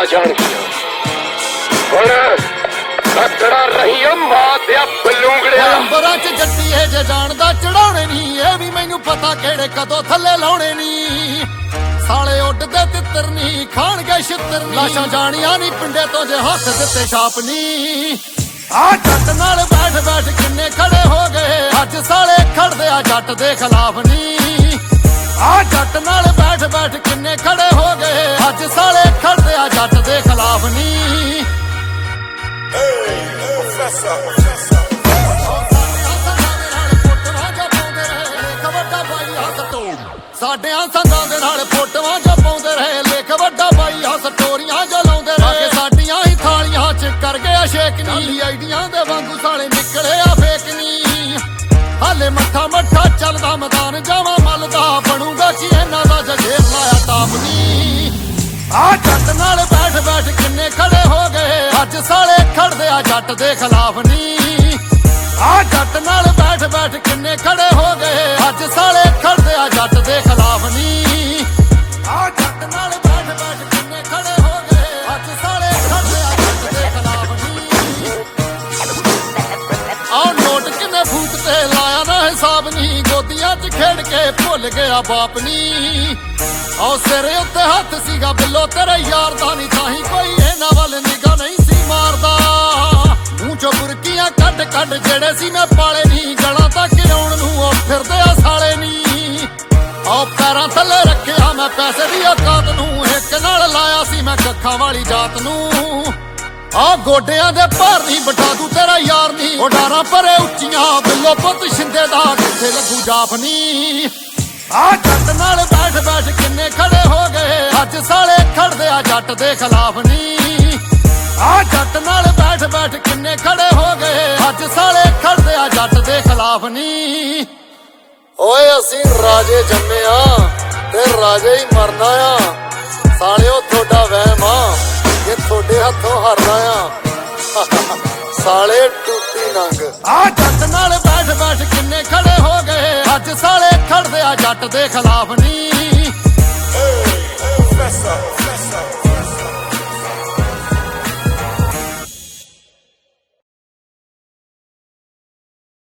ਜਾਣਗੀਆਂ। ਹੁਣ ਤਕੜਾ ਰਹੀ ਮਾਂ ਦਿਆ ਬਲੂੰਗੜਿਆ। ਅੰਬਰਾਂ ਚ ਜੱਟੀਏ ਜੇ ਜਾਣਦਾ ਚੜਾਉਣੇ ਨੀ, ਇਹ ਵੀ ਮੈਨੂੰ ਪਤਾ ਕਿਹੜੇ ਕਦੋਂ ਥੱਲੇ ਲਾਉਣੇ ਨੀ। ਸਾਲੇ ਉੱਡਦੇ ਤਿੱਤਰ ਨੀ, ਖਾਣਗੇ ਛਿੱਤਰ ਨੀ, ਲਾਸ਼ਾਂ ਜਾਣੀਆਂ ਨੀ ਪਿੰਡੇ ਤੋਂ ਜੇ ਹੱਥ ਦਿੱਤੇ ਛਾਪ ਨੀ। ਆ ਜੱਟ ਨਾਲ ਬੈਠ ਬੈਠ ਕਿੰਨੇ ਖੜੇ ਹੋ ਗਏ, ਅੱਜ ਸਾਲੇ ਖੜਦੇ ਆ ਜੱਟ ਦੇ ਖਿਲਾਫ ਨੀ। ਆ ਜੱਟ ਨਾਲ ਬੈਠ ਬੈਠ ਕਿੰਨੇ ਖੜੇ ਹੋ ਗਏ, ਅੱਜ ਸਾਲੇ ਖੜਦੇ ਆ ਜੱਟ ਦੇ ਖਿਲਾਫ ਨੀ। ਸਾਡਿਆਂ ਸੰਦਾਂ ਦੇ ਨਾਲ ਫੋਟੋਆਂ ਜੋ ਪਾਉਂਦੇ ਰਹੇ, ਲੇਖ ਵੱਡਾ ਬਾਈ ਆ ਸਟੋਰੀਆਂ ਜੋ ਲਾਉਂਦੇ ਰਹੇ। ਸਾਡੀਆਂ ਹੀ ਥਾਲੀਆਂ ਚ ਕਰ ਗਿਆ ਸ਼ੇਕ ਨੀ, ਆਈਡੀਆਂ ਦੇ ਵਾਂਗੂ ਸਾਲੇ ਨਿਕਲੇ ਆ ਫੇਕ ਨੀ। ਹਾਲੇ ਮੱਠਾ ਮੱਠਾ ਚੱਲਦਾ ਮੈਦਾਨ ਜਾਵਾਂ ਮੱਲਦਾ, ਬਣੂਗਾ ਕੀ ਇਹਨਾਂ ਦਾ ਜਗੇਰ ਲਾਇਆ ਟਾਪ ਨੀ। ਆ ਜੱਟ ਨਾਲ ਬੈਠ ਬੈਠ ਕਿੰਨੇ ਖੜੇ ਹੋ ਗਏ, ਅੱਜ ਸਾਲੇ ਖੜਦੇ ਆ ਜੱਟ ਦੇ ਖਿਲਾਫ ਨੀ। ਆ ਜੱਟ ਨਾਲ ਬੈਠ ਬੈਠ ਕਿੰਨੇ ਖੜੇ ਹੋ ਗਏ, ਅੱਜ ਸਾਲੇ ਖੜਦੇ ਆ ਜੱਟ ਦੇ ਖਿਲਾਫ ਨੀ। ਆ ਜੱਟ ਨਾਲ ਬੈਠ ਬੈਠ ਕਿੰਨੇ ਖੜੇ ਹੋ ਗਏ, ਅੱਜ ਸਾਲੇ ਖੜਦੇ ਆ ਜੱਟ ਦੇ ਖਿਲਾਫ ਨੀ। ਆ ਨੋਟ ਕਿੰਨੇ ਫੂਕ ਤੇ ਲਾਇਆ ਨਾ ਹਿਸਾਬ ਨੀ, ਗੋਦੀਆਂ 'ਚ ਖੇਡ ਕੇ ਭੁੱਲ ਗਿਆ ਬਾਪ ਨੀ। ਆਹ ਸਿਰੇ ਉੱਤੇ ਹੱਥ ਸੀਗਾ ਬਿੱਲੋ ਤੇਰੇ ਯਾਰ ਦਾ ਨੀ, ਤਾਂ ਹੀ ਕੋਈ ਇਹਨਾਂ ਵੱਲ ਨਿਗਾਹ ਨਹੀਂ ਸੀ ਮਾਰਦਾ। ਮੂੰਹ ਚੋਂ ਬੁਰਕੀਆਂ ਕੱਢ ਕੱਢ ਜਿਹੜੇ ਸੀ ਮੈਂ ਪਾਲੇ ਨੀ, ਗਲਾਂ ਤੱਕ ਆਉਣ ਨੂੰ ਉਹ ਫਿਰਦੇ ਆ ਸਾਲੇ ਨੀ। ਆਹ ਪੈਰਾਂ ਥੱਲੇ ਰੱਖਿਆ ਮੈਂ ਪੈਸੇ ਦੀ ਔਕਾਤ ਨੂੰ, ਇੱਕ ਨਾਲ ਲਾਇਆ ਸੀ ਮੈਂ ਕੱਖਾਂ ਵਾਲੀ ਜਾਤ ਨੂੰ। ਆਹ ਗੋਡਿਆਂ ਦੇ ਭਾਰ ਨੀ ਬਿਠਾ ਦੂ ਤੇਰਾ ਯਾਰ ਨੀ, ਉਹ ਡਾਰਾਂ ਪਰੇ ਉੱਚੀਆਂ ਬਿੱਲੋ ਪੁੱਤ ਸ਼ਿੰਦੇ ਦਾ ਕਿੱਥੇ ਲੱਗੂ ਜਾਫ ਨੀ। ਆ ਜੱਟ ਨਾਲ ਬੈਠ ਬੈਠ ਕਿੰਨੇ ਖੜੇ ਹੋ ਗਏ, ਅੱਜ ਸਾਲੇ ਖੜਦੇ ਆ ਜੱਟ ਦੇ ਖਿਲਾਫ ਨੀ। ਆ ਜੱਟ ਨਾਲ ਬੈਠ ਬੈਠ ਕਿੰਨੇ ਖੜੇ ਹੋ ਗਏ, ਅੱਜ ਸਾਲੇ ਖੜਦੇ ਆ ਜੱਟ ਦੇ ਖਿਲਾਫ ਨੀ। ਓਏ ਅਸੀਂ ਰਾਜੇ ਜੰਮੇ ਆ ਤੇ ਰਾਜੇ ਹੀ ਮਰਨਾ ਆ, ਸਾਲਿਓ ਤੁਹਾਡਾ ਵਹਿਮ ਆ ਕਿ ਤੁਹਾਡੇ ਹੱਥੋਂ ਹਾਰਨਾ ਆ। ਸਾਲੇ ਟੁੱਟੀ ਨੰਗ। ਆ ਜੱਟ ਨਾਲ ਬੈਠ ਬੈਠ ਕਿੰਨੇ ਖੜੇ ਹੋ ਗਏ, ਅੱਜ ਸਾਲੇ ਖੜਦੇ ਆ ਜੱਟ ਦੇ ਖਿਲਾਫ ਨੀ।